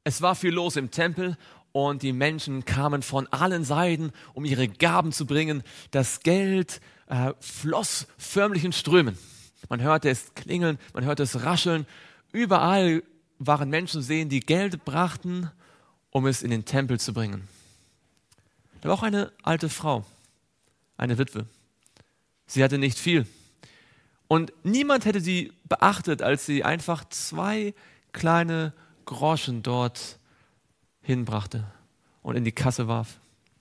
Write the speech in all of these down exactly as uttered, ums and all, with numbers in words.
Es war viel los im Tempel und die Menschen kamen von allen Seiten, um ihre Gaben zu bringen. Das Geld äh, floss förmlich in Strömen. Man hörte es klingeln, man hörte es rascheln. Überall waren Menschen zu sehen, die Geld brachten, um es in den Tempel zu bringen. Da war auch eine alte Frau, eine Witwe. Sie hatte nicht viel. Und niemand hätte sie beachtet, als sie einfach zwei kleine Groschen dort hinbrachte und in die Kasse warf.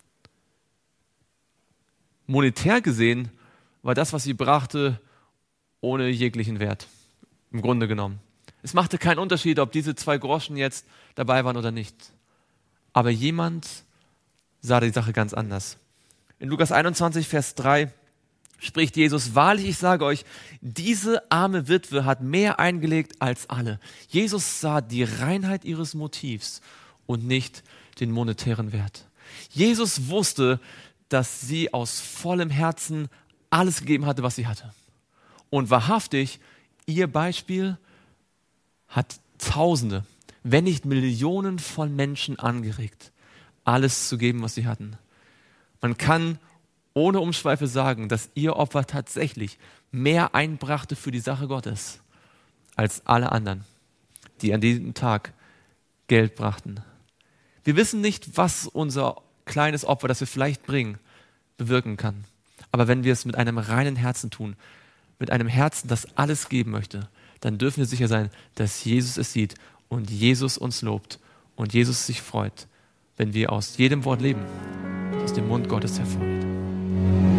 Monetär gesehen war das, was sie brachte, ohne jeglichen Wert, im Grunde genommen. Es machte keinen Unterschied, ob diese zwei Groschen jetzt dabei waren oder nicht. Aber jemand sah die Sache ganz anders. In Lukas einundzwanzig, Vers drei spricht Jesus: Wahrlich, ich sage euch, diese arme Witwe hat mehr eingelegt als alle. Jesus sah die Reinheit ihres Motivs und nicht den monetären Wert. Jesus wusste, dass sie aus vollem Herzen alles gegeben hatte, was sie hatte. Und wahrhaftig, ihr Beispiel hat Tausende, wenn nicht Millionen von Menschen angeregt, alles zu geben, was sie hatten. Man kann ohne Umschweife sagen, dass ihr Opfer tatsächlich mehr einbrachte für die Sache Gottes als alle anderen, die an diesem Tag Geld brachten. Wir wissen nicht, was unser kleines Opfer, das wir vielleicht bringen, bewirken kann. Aber wenn wir es mit einem reinen Herzen tun, mit einem Herzen, das alles geben möchte, dann dürfen wir sicher sein, dass Jesus es sieht und Jesus uns lobt und Jesus sich freut, wenn wir aus jedem Wort leben, das aus dem Mund Gottes hervorgeht.